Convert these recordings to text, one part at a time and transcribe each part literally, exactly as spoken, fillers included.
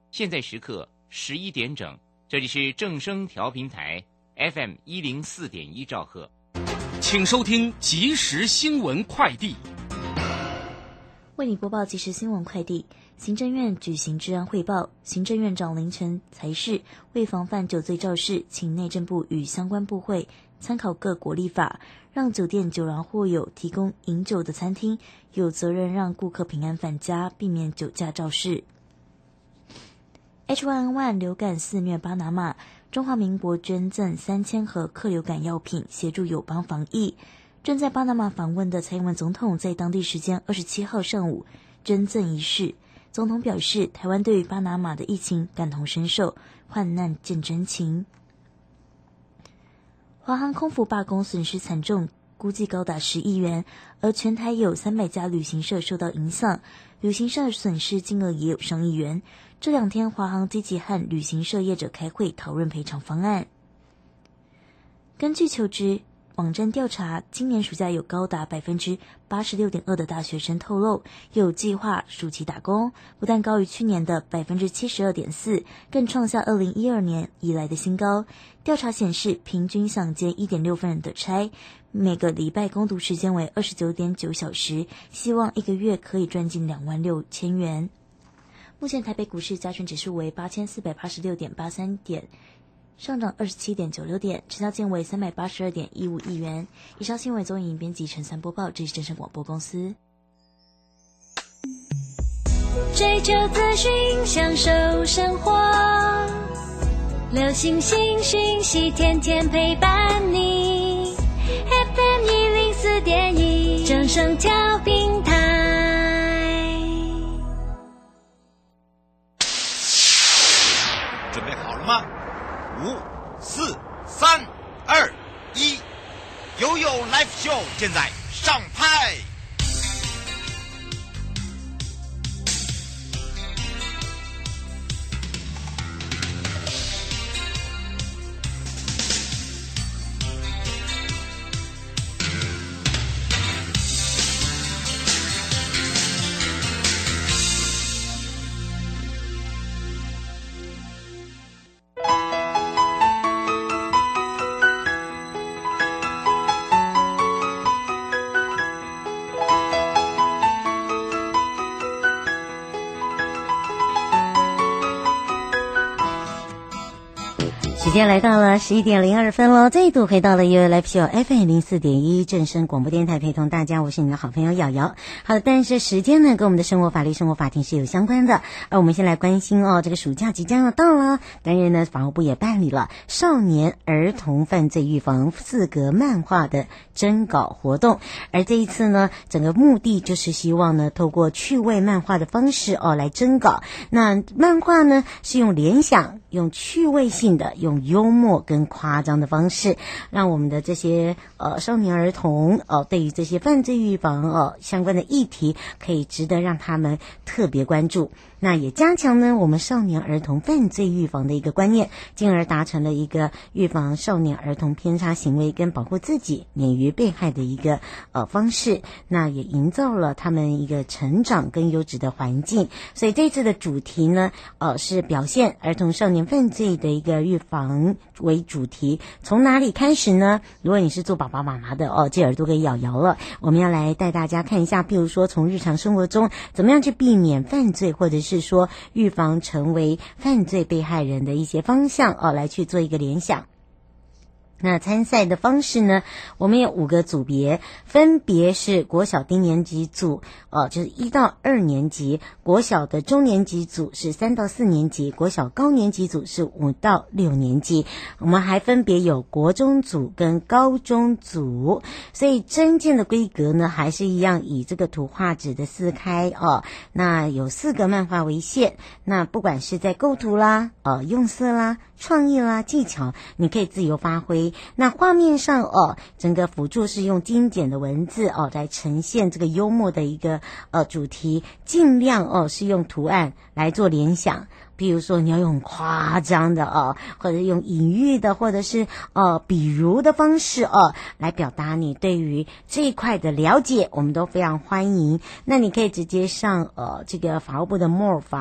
现在时刻十一点整，这里是正声调频台 F M 一零四点一兆赫， 请收听即时新闻快递。 为你播报即时新闻快递。行政院举行治安汇报，行政院长林晨才是为防范酒醉肇事，请内政部与相关部会参考各国立法，让酒店、酒廊或有提供饮酒的餐厅有责任让顾客平安返家，避免酒驾肇事。H 一 N 一 流感肆虐巴拿马，中华民国捐赠三千盒克流感药品协助友邦防疫。正在巴拿马访问的蔡英文总统在当地时间二十七号上午捐赠仪式，总统表示，台湾对于巴拿马的疫情感同身受，患难见真情。华航空服罢工损失惨重，估计高达十亿元，而全台有三百家旅行社受到影响，旅行社损失金额也有上亿元。这两天，华航积极和旅行社业者开会讨论赔偿方案。根据求职网站调查，今年暑假有高达 百分之八十六点二 的大学生透露有计划暑期打工，不但高于去年的 百分之七十二点四， 更创下二零一二年以来的新高。调查显示，平均想接 一点六 份的差，每个礼拜工读时间为 二十九点九 小时，希望一个月可以赚进两万六千元。目前台北股市加权指数为 八千四百八十六点八三 点，上涨 二十七点九六 点，成交金为 三百八十二点一五 亿元。以上新闻综合编辑陈三播报，这是正声广播公司。 追求资讯，享受生活，流行新讯息，天天陪伴你。F M 一零四点一，正声调频台。 准备好了吗？五、四、三、二、一，悠悠 Live Show 现在上拍。 时间来到了十一点零二分了，再度回到了 U Live Show F M 零四点一正声广播电台，陪同大家，我是你的好朋友瑶瑶。好的，但是时间呢跟我们的生活法律生活法庭是有相关的，而我们先来关心哦，这个暑假即将要到了，当然呢，法务部也办理了少年儿童犯罪预防四格漫画的征稿活动，而这一次呢，整个目的就是希望呢，透过趣味漫画的方式哦来征稿。那漫画呢是用联想、用趣味性的、用幽默跟夸张的方式，让我们的这些呃少年儿童哦、呃，对于这些犯罪预防哦、呃、相关的议题，可以值得让他们特别关注。那也加强呢我们少年儿童犯罪预防的一个观念，进而达成了一个预防少年儿童偏差行为跟保护自己免于被害的一个呃方式。那也营造了他们一个成长跟优质的环境。所以这次的主题呢，呃是表现儿童少年犯罪的一个预防为主题。从哪里开始呢？如果你是做爸爸妈妈的哦，这耳朵给咬咬了。我们要来带大家看一下，比如说从日常生活中怎么样去避免犯罪，或者是是说预防成为犯罪被害人的一些方向哦，来去做一个联想。那参赛的方式呢，我们有五个组别，分别是国小低年级组，呃，就是一到二年级；国小的中年级组是三到四年级；国小高年级组是五到六年级。我们还分别有国中组跟高中组，所以征件的规格呢，还是一样以这个图画纸的四开哦。那有四个漫画为限，那不管是在构图啦、呃用色啦、创意啦、技巧，你可以自由发挥。那画面上哦，整个辅助是用精简的文字哦来呈现这个幽默的一个呃主题，尽量哦是用图案来做联想。比如说你要用夸张的哦，或者用隐喻的，或者是呃比如的方式哦来表达你对于这一块的了解，我们都非常欢迎。那你可以直接上呃这个法务部的 more 法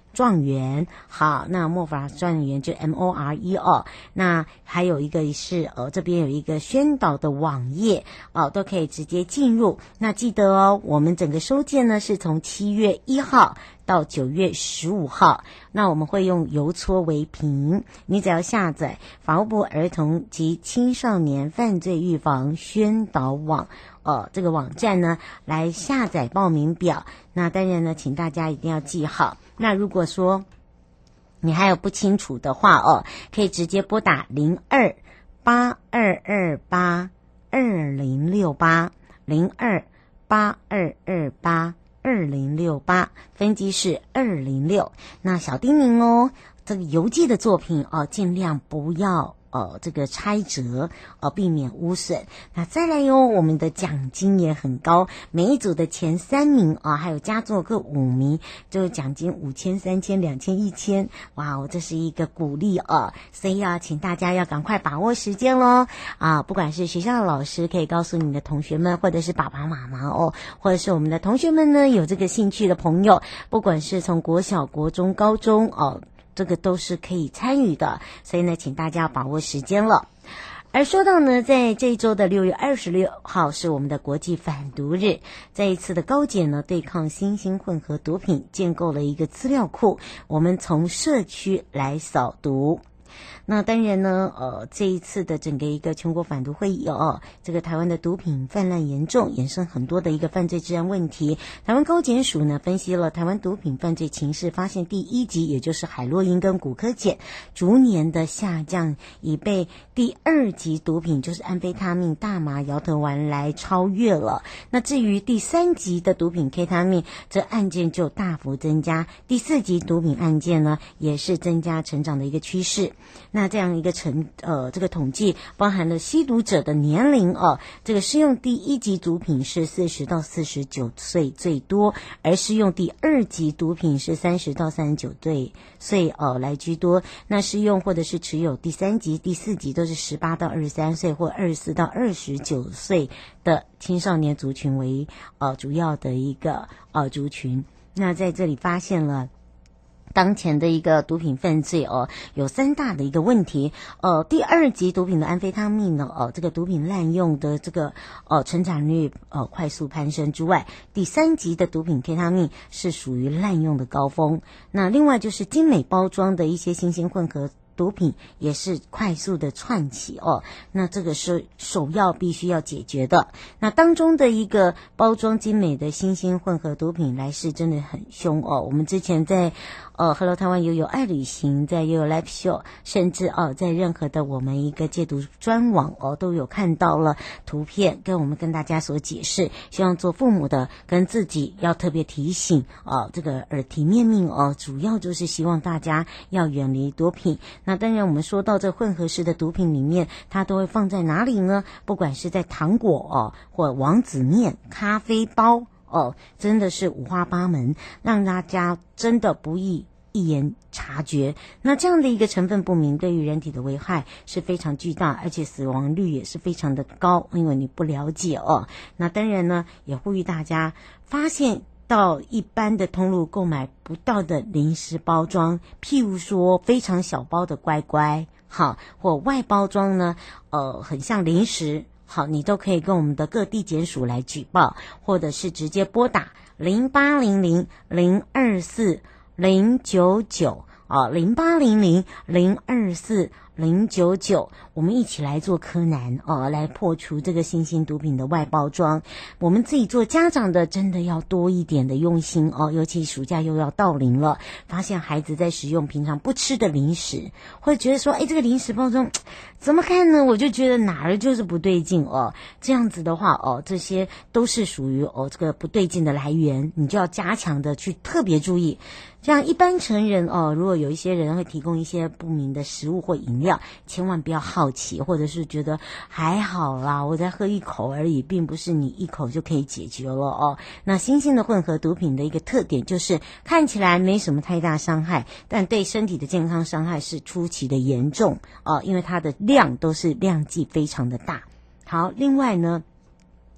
状元，好，那莫法状元就 M O R E 哦，那还有一个是呃这边有一个宣导的网页哦，都可以直接进入。那记得哦，我们整个收件呢是从七月一号到九月十五号，那我们会用邮戳为凭，你只要下载法务部儿童及青少年犯罪预防宣导网呃这个网站呢来下载报名表。那当然呢，请大家一定要记好。那如果说你还有不清楚的话哦，可以直接拨打零二八二二八二零六八零二八二二八二零六八，分机是二零六。那小叮咛哦，这个邮寄的作品哦，尽量不要呃，这个拆折，呃，避免污损。那再来哟，我们的奖金也很高，每一组的前三名啊、呃，还有佳作各五名，就奖金五千、三千、两千、一千，哇哦，这是一个鼓励啊！所以要请大家要赶快把握时间喽啊！不管是学校的老师可以告诉你的同学们，或者是爸爸妈妈哦，或者是我们的同学们呢，有这个兴趣的朋友，不管是从国小、国中、高中哦。这个都是可以参与的，所以呢，请大家把握时间了。而说到呢，在这一周的六月二十六号是我们的国际反毒日，在一次的高检呢，对抗新兴混合毒品建构了一个资料库，我们从社区来扫毒。那当然呢，呃，这一次的整个一个全国反毒会议哦，这个台湾的毒品泛滥严重，衍生很多的一个犯罪治安问题。台湾高检署呢分析了台湾毒品犯罪情势，发现第一级也就是海洛因跟古柯碱逐年的下降，已被第二级毒品就是安非他命、大麻、摇头丸来超越了。那至于第三级的毒品 K 他命，这案件就大幅增加，第四级毒品案件呢也是增加成长的一个趋势。那这样一个成呃这个统计包含了吸毒者的年龄哦，这个适用第一级毒品是四十到四十九岁最多，而适用第二级毒品是三十到三十九岁哦来居多。那适用或者是持有第三级、第四级都是十八到二十三岁或二十四到二十九岁的青少年族群为呃主要的一个呃族群。那在这里发现了当前的一个毒品犯罪哦，有三大的一个问题。呃，第二级毒品的安非他命呢，呃，这个毒品滥用的这个呃成长率呃快速攀升之外，第三级的毒品 K 他命是属于滥用的高峰。那另外就是精美包装的一些新兴混合毒品也是快速的窜起哦，那这个是首要必须要解决的。那当中的一个包装精美的新兴混合毒品来势真的很凶哦。我们之前在呃 Hello 台湾悠悠爱旅行，在悠悠 Live Show， 甚至哦在任何的我们一个戒毒专网哦都有看到了图片，跟我们跟大家所解释。希望做父母的跟自己要特别提醒哦，这个耳提面命哦，主要就是希望大家要远离毒品。那当然我们说到这混合式的毒品里面，它都会放在哪里呢？不管是在糖果哦，或王子面、咖啡包哦，真的是五花八门，让大家真的不易一眼察觉。那这样的一个成分不明，对于人体的危害是非常巨大，而且死亡率也是非常的高，因为你不了解哦。那当然呢，也呼吁大家发现到一般的通路购买不到的零食包装，譬如说非常小包的乖乖，好，或外包装呢，呃，很像零食，好，你都可以跟我们的各地检署来举报，或者是直接拨打零八零零零二四零九九啊，零八零零零二四零九九，我们一起来做柯南哦，来破除这个新兴毒品的外包装。我们自己做家长的真的要多一点的用心哦，尤其暑假又要到临了，发现孩子在食用平常不吃的零食，或者觉得说，哎，这个零食包装怎么看呢？我就觉得哪儿就是不对劲哦。这样子的话哦，这些都是属于哦这个不对劲的来源，你就要加强的去特别注意。像一般成人哦，如果有一些人会提供一些不明的食物或饮料，千万不要好奇，或者是觉得还好啦，我再喝一口而已，并不是你一口就可以解决了哦。那新兴的混合毒品的一个特点就是看起来没什么太大伤害，但对身体的健康伤害是出奇的严重哦，因为它的量都是量剂非常的大。好，另外呢，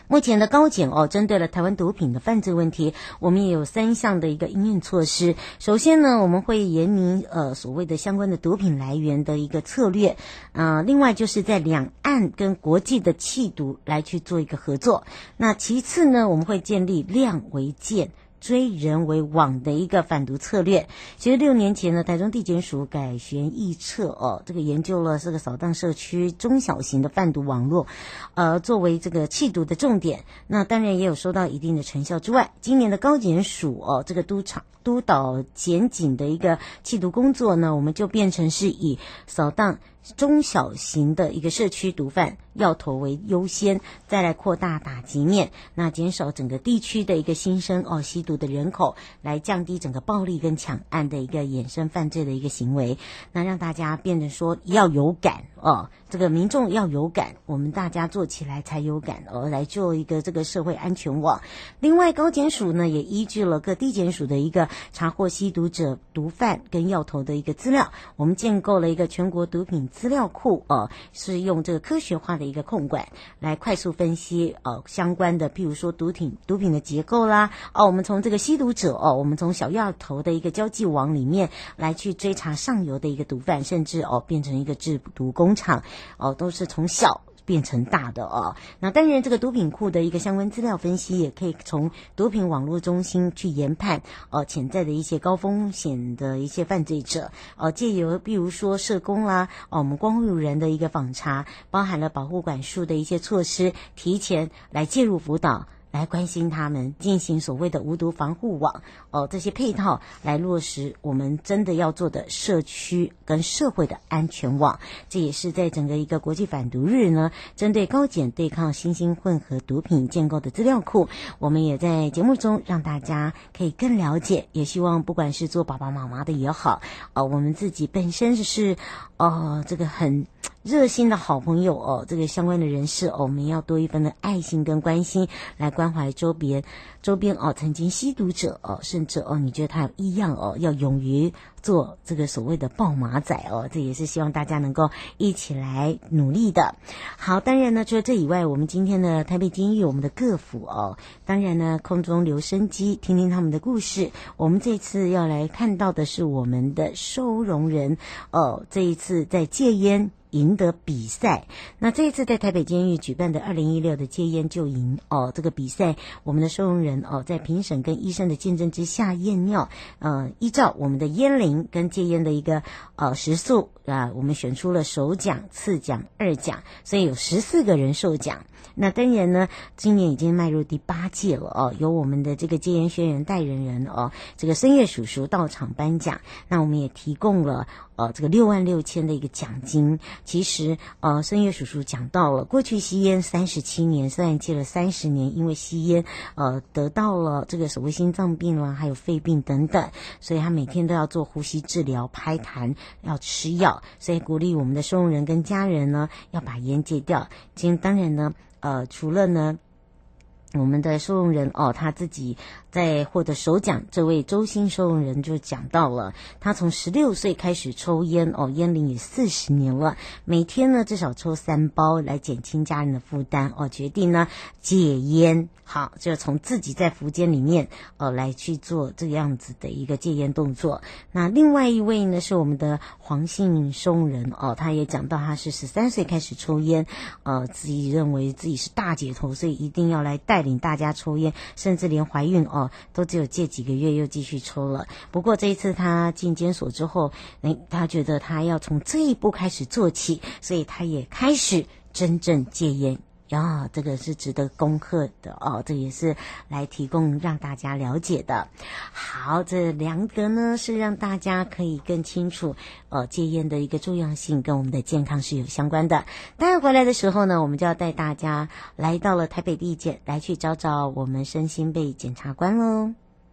目前的高检哦，针对了台湾毒品的犯罪问题，我们也有三项的一个因应措施。首先呢，我们会严明呃所谓的相关的毒品来源的一个策略，呃，另外就是在两岸跟国际的缉毒来去做一个合作。那其次呢，我们会建立量为鉴，追人为网的一个反毒策略。其实六年前呢，台中地检署改弦易辙哦，这个研究了这个扫荡社区中小型的贩毒网络，呃，作为这个缉毒的重点。那当然也有收到一定的成效之外，今年的高检署哦，这个督场督导检警的一个缉毒工作呢，我们就变成是以扫荡中小型的一个社区毒贩要头为优先，再来扩大打击面，那减少整个地区的一个新生哦吸毒的人口，来降低整个暴力跟抢案的一个衍生犯罪的一个行为，那让大家变成说要有感哦，这个民众要有感，我们大家做起来才有感哦，来做一个这个社会安全网。另外高检署呢也依据了各地检署的一个查获吸毒者、毒贩跟药头的一个资料，我们建构了一个全国毒品资料库哦，是用这个科学化的一个控管来快速分析呃相关的，譬如说毒品毒品的结构啦哦，我们从这个吸毒者哦，我们从小药头的一个交际网里面来去追查上游的一个毒贩，甚至哦变成一个制毒工厂哦，都是从小变成大的哦。那当然这个毒品库的一个相关资料分析，也可以从毒品网络中心去研判呃潜在的一些高风险的一些犯罪者，呃借由比如说社工啦哦，我们光路人的一个访查，包含了保护管束的一些措施，提前来介入辅导，来关心他们，进行所谓的无毒防护网哦，这些配套来落实我们真的要做的社区跟社会的安全网。这也是在整个一个国际反毒日呢，针对高检对抗新兴混合毒品建构的资料库，我们也在节目中让大家可以更了解，也希望不管是做爸爸妈妈的也好，呃，我们自己本身是呃这个很热心的好朋友哦，这个相关的人士哦，我们要多一份的爱心跟关心，来关怀周边周边哦曾经吸毒者哦，甚至哦你觉得他有异样哦，要勇于做这个所谓的抱马仔哦，这也是希望大家能够一起来努力的。好，当然呢除了这以外，我们今天的台北监狱我们的各府哦，当然呢空中留声机听听他们的故事。我们这次要来看到的是我们的收容人哦，这一次在戒烟赢得比赛。那这一次在台北监狱举办的二零一六的戒烟救营哦，这个比赛我们的收容人哦，在评审跟医生的见证之下验尿，呃，依照我们的烟龄跟戒烟的一个呃时速啊，我们选出了首奖、次奖、二奖，所以有十四个人受奖。那当然呢，今年已经迈入第八届了哦，由我们的这个戒烟宣言代言人哦，这个孙叶叔叔到场颁奖。那我们也提供了呃这个六万六千的一个奖金。其实呃孙叶叔叔讲到了，过去吸烟三十七年，虽然戒了三十年，因为吸烟呃得到了这个所谓心脏病啦，还有肺病等等，所以他每天都要做呼吸治疗、拍痰，要吃药，所以鼓励我们的收容人跟家人呢要把烟戒掉。今当然呢呃除了呢我们的收容人哦，他自己在获得首奖，这位周姓收容人就讲到了，他从十六岁开始抽烟哦，烟龄也四十年了，每天呢至少抽三包来减轻家人的负担哦，决定呢戒烟。好，就从自己在福间里面呃来去做这样子的一个戒烟动作。那另外一位呢是我们的黄姓收容人哦，他也讲到他是十三岁开始抽烟，呃自己认为自己是大姐头，所以一定要来带领大家抽烟，甚至连怀孕哦都只有戒几个月又继续抽了。不过这一次他进监所之后，诶他觉得他要从这一步开始做起，所以他也开始真正戒烟。呀，这个是值得恭贺的哦，这也是来提供让大家了解的。好，这两个呢是让大家可以更清楚呃戒烟的一个重要性跟我们的健康是有相关的。当然回来的时候呢，我们就要带大家来到了台北地检，来去找找我们身心被检察官喽。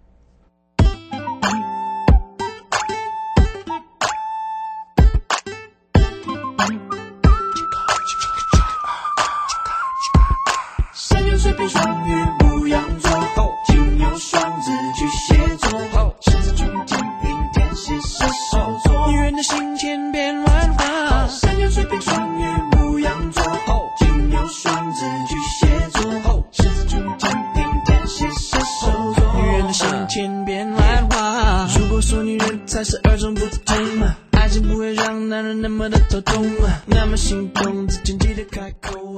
双鱼牧羊座，金牛双子巨蟹座，狮子处女天平天蝎射手座，女人的心千变万化。山羊水瓶双鱼牧羊座，金牛双子巨蟹座，狮子什么不同？爱情不会让男人那么的头痛，那么心动之前记得开口。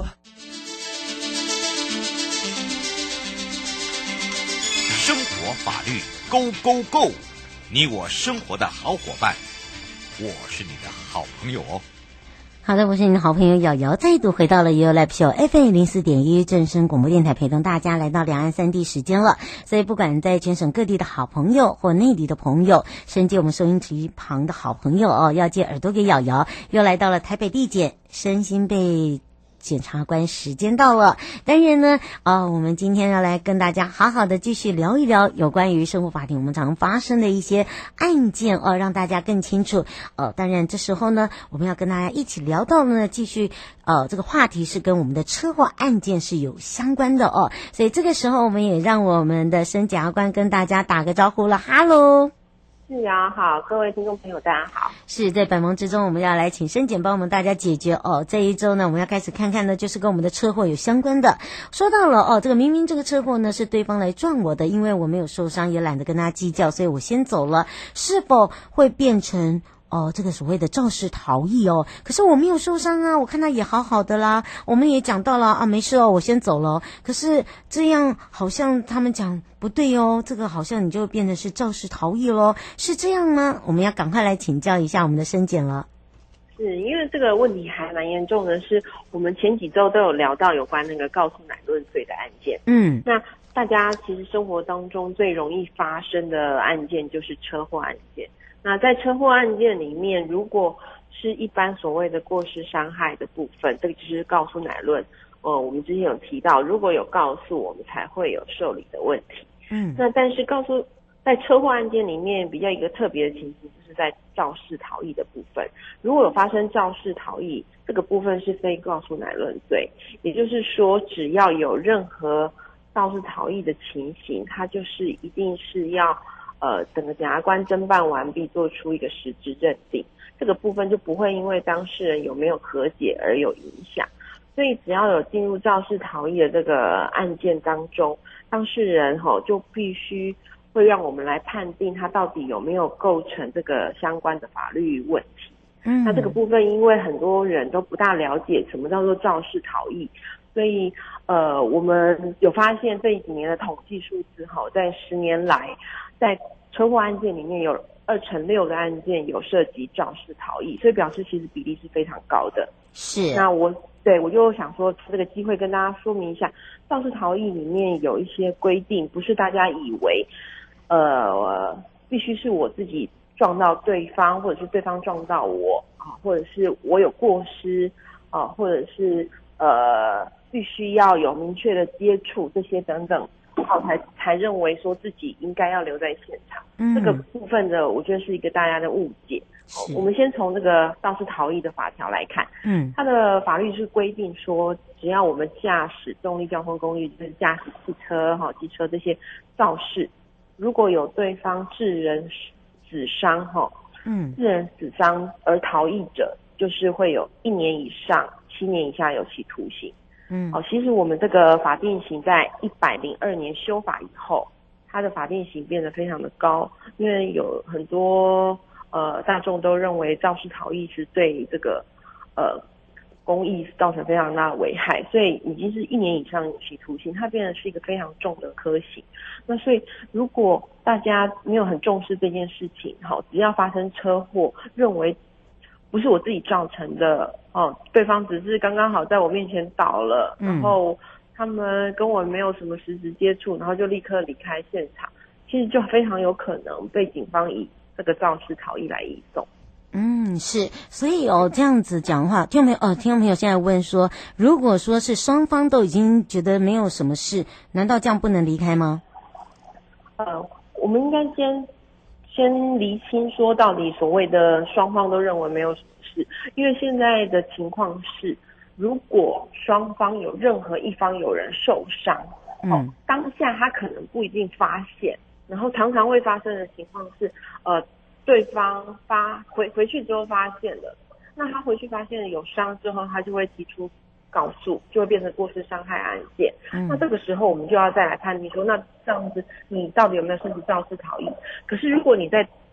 生活法律 Go Go Go， 你我生活的好伙伴，我是你的好朋友哦。 好的，我是您的好朋友瑶瑶，再度回到了 You Live Show F M 零四点一正声广播电台，陪同大家来到两岸三地时间了。所以不管在全省各地的好朋友或内地的朋友，甚至我们收音机旁的好朋友哦，要借耳朵给瑶瑶，又来到了台北地检身心被检察官时间到了。当然呢啊、呃，我们今天要来跟大家好好的继续聊一聊有关于生活法庭我们常发生的一些案件哦，让大家更清楚。呃，当然这时候呢，我们要跟大家一起聊到呢，继续呃这个话题是跟我们的车祸案件是有相关的哦，所以这个时候我们也让我们的申检察官跟大家打个招呼了。哈喽。 是啊，好，各位听众朋友，大家好。 是在百忙之中，我们要来请申检帮我们大家解决哦。这一周呢，我们要开始看看呢，就是跟我们的车祸有相关的。说到了哦，这个明明这个车祸呢是对方来撞我的，因为我没有受伤，也懒得跟他计较，所以我先走了。是否会变成哦，这个所谓的肇事逃逸哦？可是我没有受伤啊，我看他也好好的啦。我们也讲到了啊，没事哦，我先走了。可是这样好像他们讲不对哦，这个好像你就变成是肇事逃逸咯，是这样吗？我们要赶快来请教一下我们的申检了。 是因为这个问题还蛮严重的，是我们前几周都有聊到有关那个告诉乃论罪的案件。嗯，那大家其实生活当中最容易发生的案件就是车祸案件。那在车祸案件里面，如果是一般所谓的过失伤害的部分，这个就是告诉乃论。呃，我们之前有提到，如果有告诉，我们才会有受理的问题。嗯，那但是告诉在车祸案件里面比较一个特别的情形，就是在肇事逃逸的部分。如果有发生肇事逃逸，这个部分是非告诉乃论罪，也就是说，只要有任何肇事逃逸的情形，它就是一定是要。呃，整个检察官侦办完毕，做出一个实质认定，这个部分就不会因为当事人有没有和解而有影响。所以只要有进入肇事逃逸的这个案件当中，当事人吼就必须会让我们来判定他到底有没有构成这个相关的法律问题。嗯，那这个部分因为很多人都不大了解什么叫做肇事逃逸，所以呃，我们有发现这几年的统计数字吼，在十年来。在车祸案件里面有二成六的案件有涉及肇事逃逸，所以表示其实比例是非常高的。是，那我对我就想说这个机会跟大家说明一下，肇事逃逸里面有一些规定，不是大家以为呃必须是我自己撞到对方，或者是对方撞到我啊，或者是我有过失啊，或者是呃必须要有明确的接触这些等等。好，才才认为说自己应该要留在现场，嗯、这个部分的我觉得是一个大家的误解。我们先从这个肇事逃逸的法条来看，嗯，它的法律是规定说，只要我们驾驶动力交通工具，就是驾驶汽车、哈机车这些肇事，如果有对方致人死伤，哈，嗯，致人死伤而逃逸者，就是会有一年以上七年以下有期徒刑。嗯，哦，其实我们这个法定刑在一百零二年修法以后，它的法定刑变得非常的高，因为有很多呃大众都认为肇事逃逸是对这个呃公益造成非常大的危害，所以已经是一年以上有期徒刑，它变得是一个非常重的科刑。那所以如果大家没有很重视这件事情，好，只要发生车祸，认为不是我自己造成的哦，对方只是刚刚好在我面前倒了，嗯、然后他们跟我没有什么实质接触，然后就立刻离开现场，其实就非常有可能被警方以这个肇事逃逸来移送。 嗯，是，所以哦，这样子讲话，听众朋友，哦，听众朋友现在问说，如果说是双方都已经觉得没有什么事，难道这样不能离开吗？ 呃，我们应该先。先厘清说到底所谓的双方都认为没有什么事，因为现在的情况是，如果双方有任何一方有人受伤，嗯、哦，当下他可能不一定发现，然后常常会发生的情况是，呃，对方发回回去之后发现了，那他回去发现了有伤之后，他就会提出告诉，就会变成过失伤害案件。嗯、那这个时候我们就要再来判定说，那这样子你到底有没有涉及肇事逃逸？可是如果你在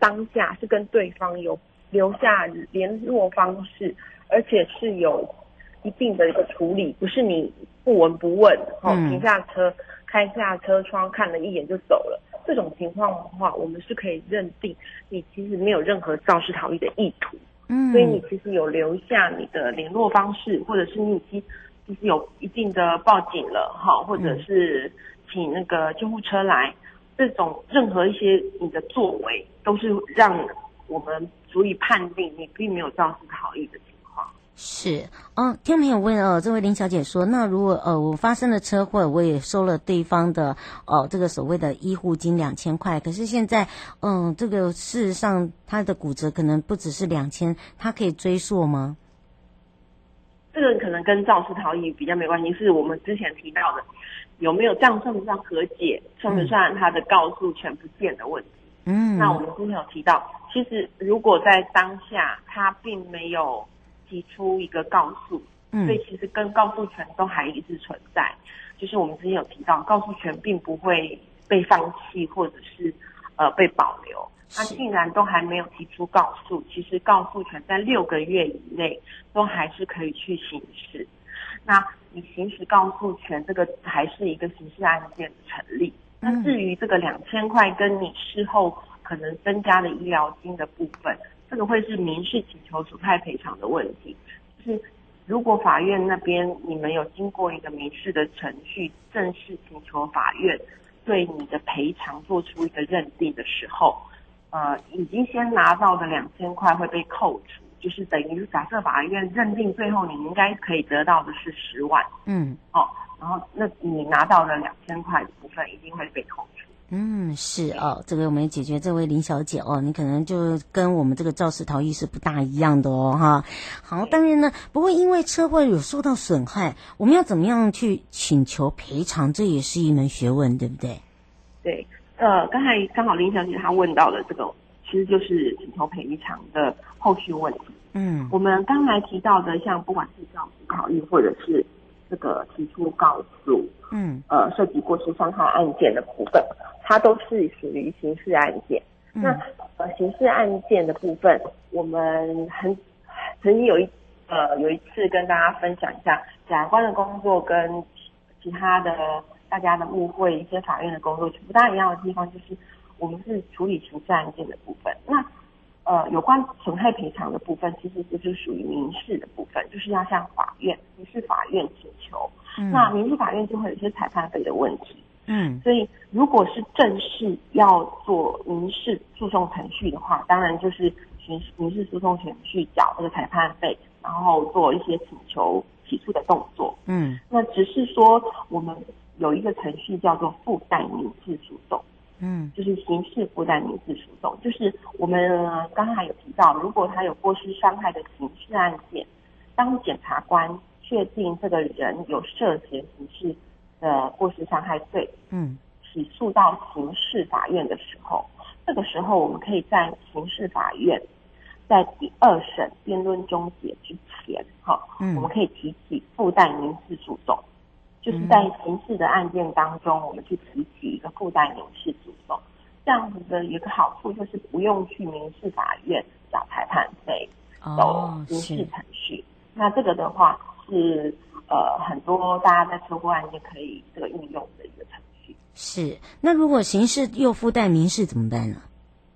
当下是跟对方有留下联络方式，而且是有一定的一个处理，不是你不闻不问，哦，停下车开下车窗看了一眼就走了。这种情况的话，我们是可以认定你其实没有任何肇事逃逸的意图，嗯，所以你其实有留下你的联络方式，或者是你已经其实有一定的报警了，哈，或者是请那个救护车来，这种任何一些你的作为，都是让我们足以判定你并没有肇事逃逸的情况。 是，哦，听朋友问哦，这位林小姐说，那如果呃我发生了车祸，我也收了对方的哦这个所谓的医护金两千块，可是现在嗯这个事实上他的骨折可能不只是两千，他可以追溯吗？ 这个可能跟肇事逃逸比较没关系，是我们之前提到的有没有这样算不算和解，算不算他的告诉权不见的问题。嗯，那我们之前有提到，其实如果在当下他并没有提出一个告诉，嗯，所以其实跟告诉权都还一直存在。就是我们之前有提到，告诉权并不会被放弃或者是呃被保留。那既然都还没有提出告诉，其实告诉权在六个月以内都还是可以去行使。那你行使告诉权，这个还是一个刑事案件的成立。那至于这个两千块跟你事后可能增加的医疗金的部分，这个会是民事请求损害赔偿的问题。就是如果法院那边你们有经过一个民事的程序，正式请求法院对你的赔偿做出一个认定的时候，呃，已经先拿到的两千块会被扣除，就是等于假设法院认定最后你应该可以得到的是十万，嗯，哦，然后那你拿到的两千块的部分一定会被扣除。 嗯，是哦，这个我们解决这位林小姐哦，你可能就跟我们这个肇事逃逸是不大一样的哦，哈。好，当然呢，不过因为车祸有受到损害，我们要怎么样去请求赔偿，这也是一门学问，对不对？ 对。呃，刚才刚好林小姐她问到的这个，其实就是请求赔偿的后续问题。嗯，我们刚才提到的，像不管是肇事逃逸或者是这个提出告诉，嗯，呃，涉及过失伤害案件的部分，它都是属于刑事案件。嗯、那呃，刑事案件的部分，我们很曾经有一呃有一次跟大家分享一下检察官的工作跟其他的。大家的误会，一些法院的工作不大一样的地方，就是我们是处理刑事案件的部分。那呃，有关损害赔偿的部分，其实就是属于民事的部分，就是要向法院、民事法院请求。嗯、那民事法院就会有一些裁判费的问题。嗯，所以如果是正式要做民事诉讼程序的话，当然就是民民事诉讼程序缴这个裁判费，然后做一些请求起诉的动作。嗯，那只是说我们。有一个程序叫做附带民事诉讼，嗯，就是刑事附带民事诉讼，就是我们刚才有提到，如果他有过失伤害的刑事案件，当检察官确定这个人有涉嫌刑事的过失伤害罪，嗯，起诉到刑事法院的时候，这个时候我们可以在刑事法院在第二审辩论终结之前，哈，嗯，我们可以提起附带民事诉讼。就是在刑事的案件当中，我们去提起一个附带民事诉讼，这样子的有一个好处就是不用去民事法院缴裁判费，走民事程序。那这个的话是呃很多大家在车祸案件可以这个运用的一个程序。 是，那如果刑事又附带民事怎么办呢？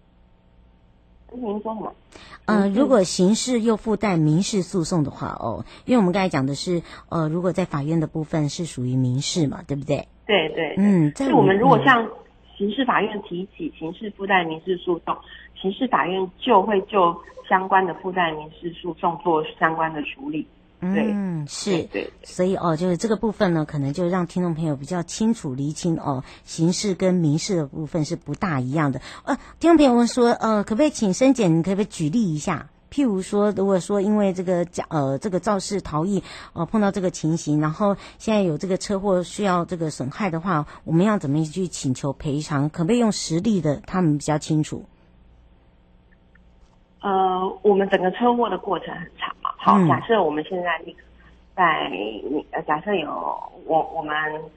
您说什么？ 呃，如果刑事又附带民事诉讼的话，哦，因为我们刚才讲的是，呃，如果在法院的部分是属于民事嘛，对不对？ 对对，嗯，在我们如果向刑事法院提起刑事附带民事诉讼，刑事法院就会就相关的附带民事诉讼做相关的处理。 嗯，是，对，所以哦，就是这个部分呢，可能就让听众朋友比较清楚厘清哦，刑事跟民事的部分是不大一样的。呃，听众朋友问说，呃，可不可以请申检，可不可以举例一下？譬如说，如果说因为这个呃这个肇事逃逸，呃碰到这个情形，然后现在有这个车祸需要这个损害的话，我们要怎么去请求赔偿？可不可以用实例的？他们比较清楚。 呃，我们整个车祸的过程很长嘛。好，假设我们现在在呃，假设有我我们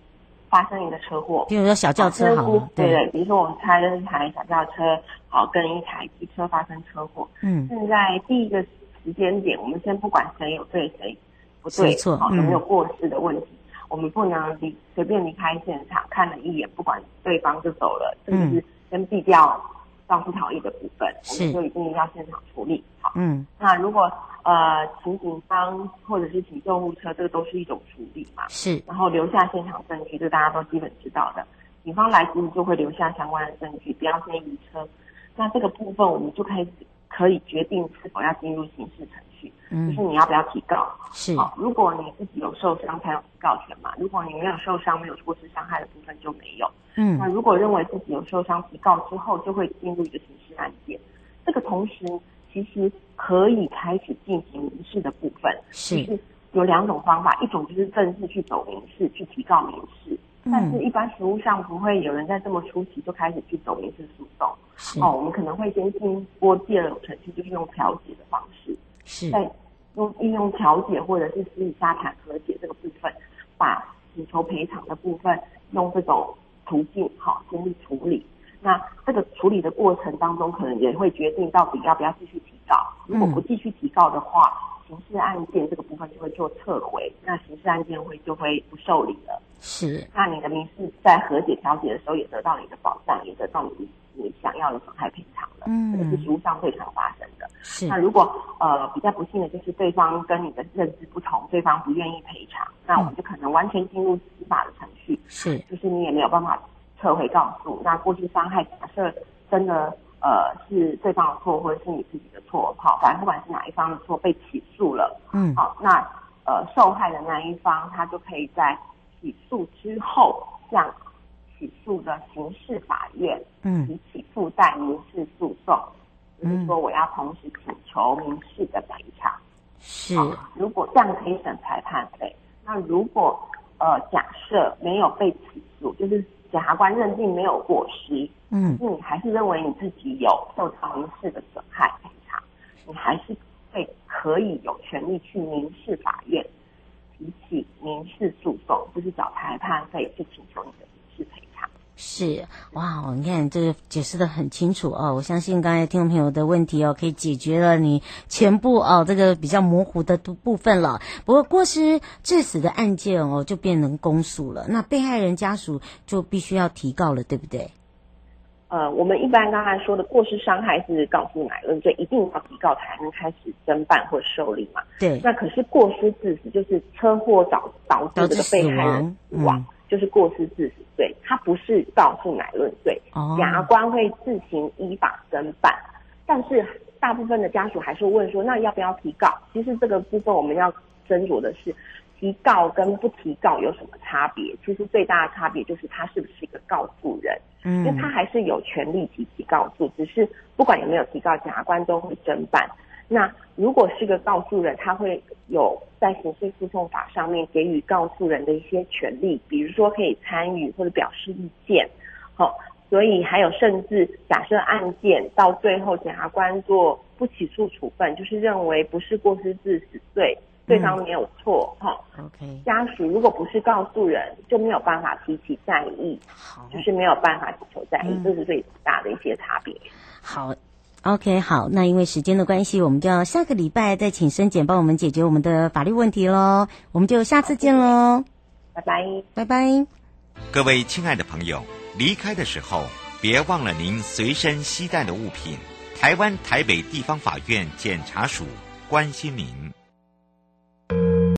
发生一个车祸， 比如说小轿车好了， 对对，比如说我们猜的是一台小轿车，好跟一台机车发生车祸，嗯，现在第一个时间点，我们先不管谁有对谁不对， 错， 好、嗯、有没有过失的问题，我们不能离随便离开现场，看了一眼，不管对方就走了，这个是先避掉肇事逃逸的部分，我们就一定要现场处理。好，嗯，那如果呃请警方或者是请救护车，这个都是一种处理嘛， 是， 然后留下现场证据，这大家都基本知道的。警方来其实就会留下相关的证据，不要先移车。那这个部分我们就可以可以决定是否要进入刑事程序，嗯，就是你要不要提告。 是， 好，如果你自己有受伤才有提告权嘛，如果你没有受伤，没有过失伤害的部分就没有。嗯，那如果认为自己有受伤提告之后，就会进入一个刑事案件。这个同时其实可以开始进行民事的部分， 是， 就是有两种方法，一种就是正式去走民事，去提告民事。但是一般实务上不会有人在这么初期就开始去走民事诉讼，哦，我们可能会先经过第二种程序，就是用调解的方式， 是， 在用运用调解或者是私底下谈和解这个部分，把请求赔偿的部分用这种途径好先去处理。那这个处理的过程当中，可能也会决定到底要不要继续提告。如果不继续提告的话，刑事案件这个部分就会做撤回，那刑事案件会就会不受理了。 是， 那你的民事在和解调解的时候也得到你的保障，也得到你你想要的损害赔偿了。嗯，这个是实务上最常发生的。 是， 那如果呃比较不幸的就是对方跟你的认知不同，对方不愿意赔偿，那我们就可能完全进入司法的程序。 是， 就是你也没有办法撤回告诉。那过去伤害假设真的呃是对方的错，或者是你自己的错，好，反正不管是哪一方的错被起诉了，嗯，好，那呃受害的那一方他就可以在起诉之后向起诉的刑事法院提起附带民事诉讼，嗯，就是说我要同时请求民事的赔偿。 是， 如果这样可以省裁判费。那如果呃假设没有被起诉，就是检察官认定没有过失，嗯，你还是认为你自己有受到民事的损害赔偿，你还是会可以有权利去民事法院提起民事诉讼，就是找裁判费去请求你的民事赔偿。 是，哇，你看这个解释得很清楚哦，我相信刚才听众朋友的问题哦，可以解决了你全部哦这个比较模糊的部分了。不过过失致死的案件哦，就变成公诉了，那被害人家属就必须要提告了，对不对？ 呃，我们一般刚才说的过失伤害是告诉乃论罪，一定要提告才能开始侦办或受理嘛。对。那可是过失致死，就是车祸导导致这个被害人死亡，嗯，就是过失致死罪，它不是告诉乃论罪。哦。检察官会自行依法侦办，但是大部分的家属还是问说，那要不要提告？其实这个部分我们要斟酌的是，提告跟不提告有什么差别？其实最大的差别就是他是不是一个告诉人。嗯，因为他还是有权利提起告诉，只是不管有没有提告，检察官都会侦办。那如果是个告诉人，他会有在刑事诉讼法上面给予告诉人的一些权利，比如说可以参与或者表示意见。好，哦，所以还有甚至假设案件到最后检察官做不起诉处分，就是认为不是过失致死罪，对方没有错，哈，嗯。OK， 家属如果不是告诉人，就没有办法提起再议，就是没有办法提求再议，嗯，这是最大的一些差别。 好 ，OK， 好，那因为时间的关系，我们就要下个礼拜再请申检帮我们解决我们的法律问题咯。我们就下次见咯， 拜拜， 拜拜。 各位亲爱的朋友，离开的时候别忘了您随身携带的物品。台湾台北地方法院检察署关心您。